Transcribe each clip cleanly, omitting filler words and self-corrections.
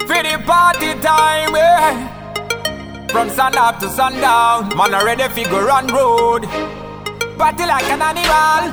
for the party time, yeah. From sun up to sundown, man already figure run road. Party like an animal,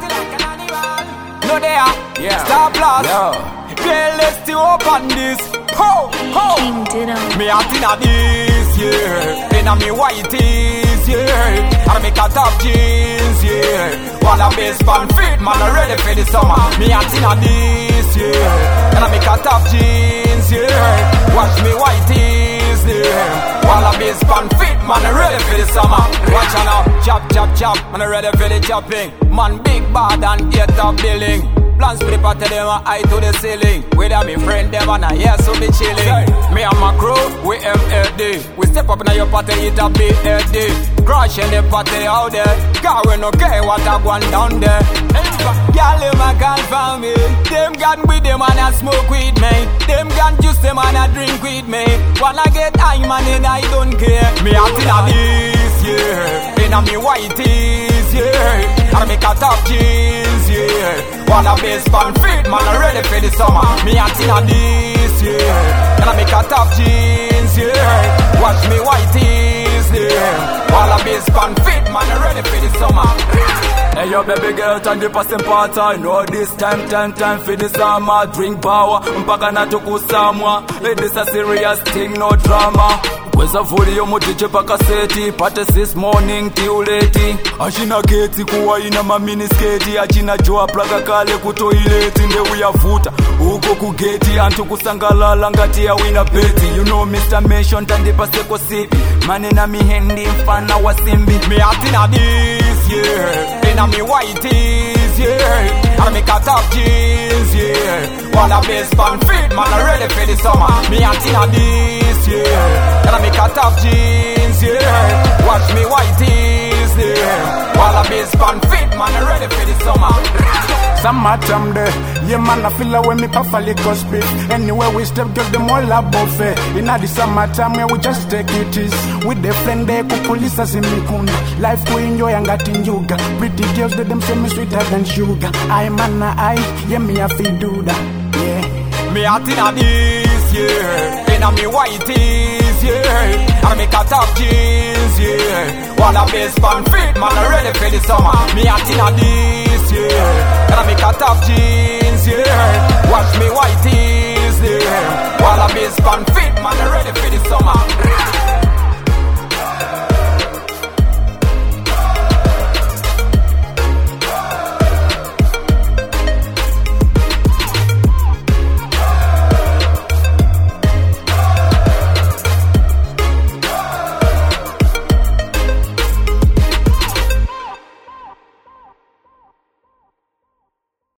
no there, yeah. Star Plus, yeah. Girl, let's still open this. Ho, ho. Me out inna this, yeah. Inna me whiteys, yeah. And make a top jeans, yeah. While a bass band fit, man ready for the summer. Me out inna this, yeah. And I make a top jeans, yeah. Watch me whiteys, yeah. While a bass band fit, man ready for the summer. Watch out now, chop, chop, chop. Man ready for the chopping. Man big bad and get up billing. Plans for the party, them are high to the ceiling. With me friend, them and I hear so be chilling. Me and my crew, we MLD. We step up in your party, it a BLD. Crush in the party out there. Cause we no care what I want down there. Girl, them a confirm me. Them gun with them and a smoke with me. Them gun juice them and a drink with me. Wanna get high man and I don't care. Me out in a this, yeah. In a me whiteys, yeah. And make a top jeans, yeah. Wanna bass band fit, man ready for the summer. Me out in a this, yeah. And I make a top jeans, yeah. Watch me whiteys, yeah. Wanna bass band fit, man ready for the summer. Hey yo baby girl, turn the passing part. I know this time for the summer. Drink power, mpaka na tukusamwa. This a serious thing, no drama. Kweza fuli yo mutiche pa kaseti. Pate this morning till late. Ashina geti kuwa ina mamini sketi. Achina joa plaka kale kutoileti. Nde uyavuta, uko kugeti. Antu kusangalala ngati ya wina beti. You know Mr. Mention tandi paseko sipi. Mane na mi hendi mfana wa simbi. Me atina this, yeah. Inna me whiteys, yeah. And make a top jeans, yeah. While a bass band fit, man ready for the summer. Me atina this, yeah. And I make a top jeans, yeah. Watch me whiteys, yeah. While a bass band fit, man ready for the summer. Summertime there, yeah man I feel like when me puff a little spit. Anywhere we step, get them all above it. Inna the summertime, yeah we just take it easy. With the friend there, kukulisa simikunda. Life to enjoy and got in yoga. Pretty girls, they them say me sweeter than sugar. I man I, yeah me I feel do that, yeah. Me out inna this, yeah. Inna me whiteys, yeah. And make a top jeans, yeah. While a bass band fit, man ready for the summer. Me out inna this, yeah. And I make a top jeans, yeah. Watch me whiteys, yeah. While a bass band fit, man ready for the summer.